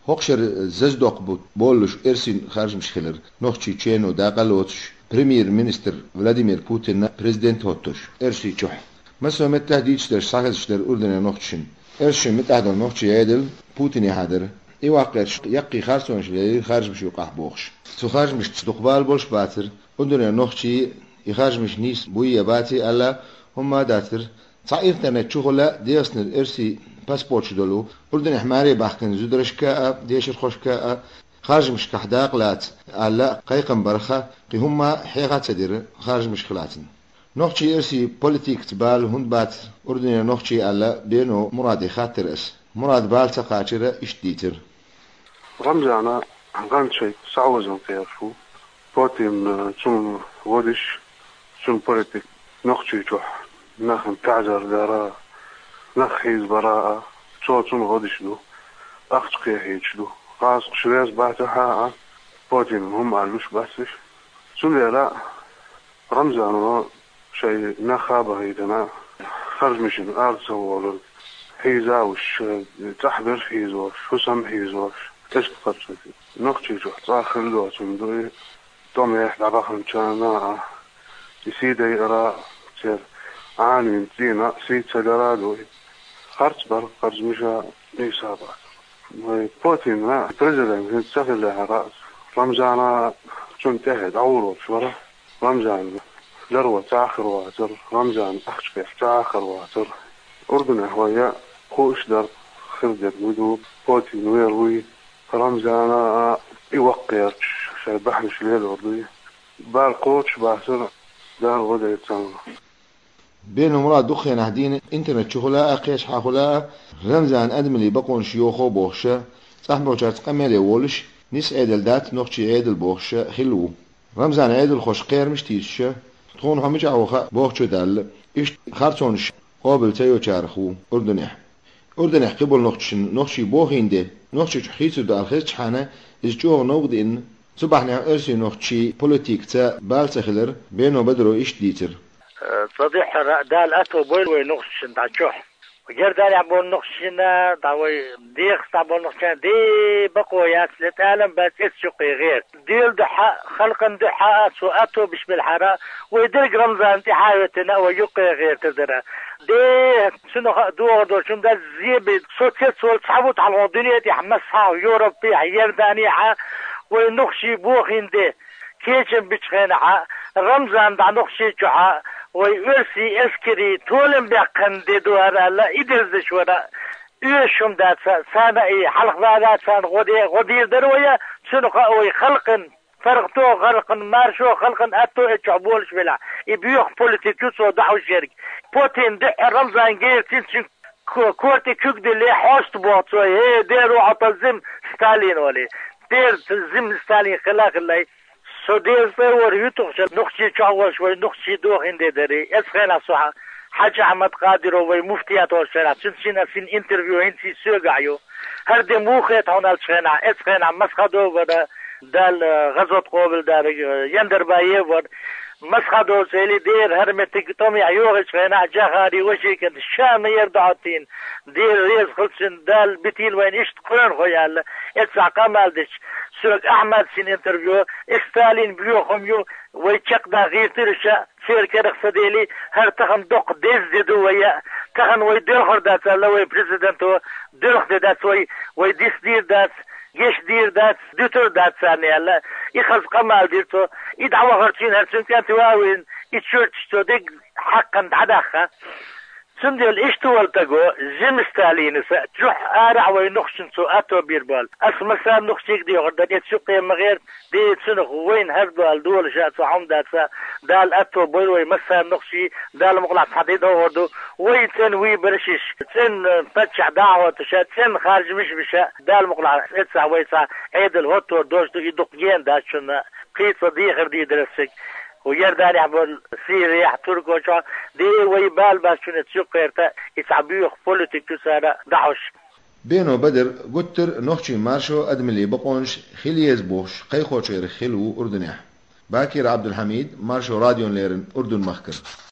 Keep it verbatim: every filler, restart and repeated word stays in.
هوكشر ززدوق بولش إرسين خارج مشخلر نوخشي تشينو داقلوتش بريمير مينستر فلاديمير بوتين بريزيدنت هوتوش إرشي تشوح مثلا متهديش در ساخش در أردن نوخشين إرشي متهدو نوخشي يادل بوتين يحضر إيواقرش يقي خارجونش لي خارج مش يقح بوخش تو خارج مش تستقبال بولش باتر أردن نوخشي يخارج مش نيس بويا باتي ألا هما داتر صعير تنا تشغلا ديسن إرسي باسبورت دولو أردن حماري بحكن زودرش كاء ديشر خوش كاء خارج مش كحداق لات ألا قيقم برخة قي هما حيغة تدير خارج مش خلاتن نوخشي إرسي بوليتيك تبال هند بات أردن نوخشي ألا بينو مرادي خاطر اس مراد بال تقاتر اشتيتر رمزانا غان شيء سعوزن كيرفو بوتين شون ودش شون بوليتيك نوخشي جوح نخن تعجر دارا نخيز براءة شو شون غدش دو أخش قيحيش دو قاس شريز باتها بوتين هم علوش بسش شون لا رمزانا شيء نخابه هيدنا خرج مشين أرسل ولد حيزاوش تحبر حيزوش حسام حيزوش إيش قصدي نقطي جو تأخر لوت من دوي توم يحلى بخن كنا يسيد يرى سير عاني نتينا سيد سجرادوي خرج بر خرج مشى إصابات بوتين ما بريزيدنت سافر له رأس رمزانا شون تهد عورو شورا رمزان لروة تأخر واتر رمزان أخش تأخر واتر أردن هوايا خوش در خرجت بدو بوتين ويروي رمزانا يوقع شي بحنش ليل وردي بالقوتش باسر دار غدا يتسمى بين مراد دخين هدين انترنت شغلاء قيش حاخلاء رمزان أدملي بقون شيوخو بوخشة صاحب وشارت قمالي وولش نس عيدل دات نوخشي عيدل بوخشة خلو رمزان عيدل خوش قير مشتيش تخون همج عوخة بوخشة دال إش خارتونش قابل تيو چارخو أردنح أردنح قبل نوخشن نوخشي بوخين دي نوخشي حيثو دال خيش حانا إز جوه نوغد إن صبحنا أرسي نوخشي بوليتيك تا بالتخلر بينو بدرو إش ديتر صديح دال أتو بويل وينوخشن دا جوح وجر دال يعبون نوخشنا داوي ديخ تابون نوخشنا دي بقويات لتعلم بس إسشقي غير ديل دحا خلقا دحا سو أتو بش بالحرا ويدرق رمزان تحايتنا ويقي غير تدرى دي شنو دور دور شنو ده زيب صوت صوت صعبت على الدنيا دي حمسها ويوروبي حيرداني ها ونخشي بوخين دي كيشن بتخينها رمزان دا نخشي جوها ويرسي اسكري تولم بيقن دي دوار لا إدرز شورا يشم دات سانا اي حلق دات سان غدي غدير درويا شنو قوي خلقن فرقتو خلقن مارشو خلقن اتو اتشعبولش بلا يبيوخ بوليتيكوس ودعو شرك بوتين دي رمزان غير تنشن كورتي كوك دي اللي حوشت بوطو هي ديرو عطلزم ستالين ولي دير تلزم ستالين خلاق اللي سو دير صور يوتوخش نخشي تشعوش وي نخشي دوخ اندي داري اسخينا صحا حاج احمد قادر وي مفتيات وشنا تنشينا فين انترفيو انتي سوغايو هردي موخيت هنا الشينا اسخينا مسخدو ودا دال غزوة قوبل دار يندر بايه ور مسخدو سيلي دير هرمتك تومي عيوغش خينا جاخاري وشي كد الشام يردعتين دير ريز خلصن دال بتيل وين اشت قرن خويا اتسع قمالدش سوق احمد سين انترفيو استالين بيوخم يو ويتشق دا غير ترشا سير كرخ سديلي هر تخن دوق ديز ديدو ويا تخن ويدير دات لوي بريزيدنتو ديرخ دات وي ويديس دير دات جيش دير دات ديتر دات ثاني هلا يخز قمال ديرتو يدعوا هرتين هرتين كانت واوين يتشورتش تو ديك حقا دعدخه سندل اشتو والتقو جيم ستالين تروح ارع وينخشن سو اتو بيربال اسمى سام نخشيك دي غدا تسوقي مغير دي تسنخ وين هربو الدول شات عمدات دال اتو بوي مسام نخشي دال مقلع حديد وردو وين تن وي برشش تن فتش دعوه تشات تن خارج مش بشا دال مقلع اتسع ويسع عيد الهوتو دوش دو يدقين داشنا قيت صديق دي درسك ويرداني عبول سيريح تركو شو دي ويبال باشون تسوقيرتا يتعبيوخ بوليتيكو سارة دعوش بينو بدر قتر نوخشي مارشو أدملي بقونش خليز بوش قيخوشير خلو أردنيح باكر عبد الحميد مارشو راديون ليرن أردن مخكر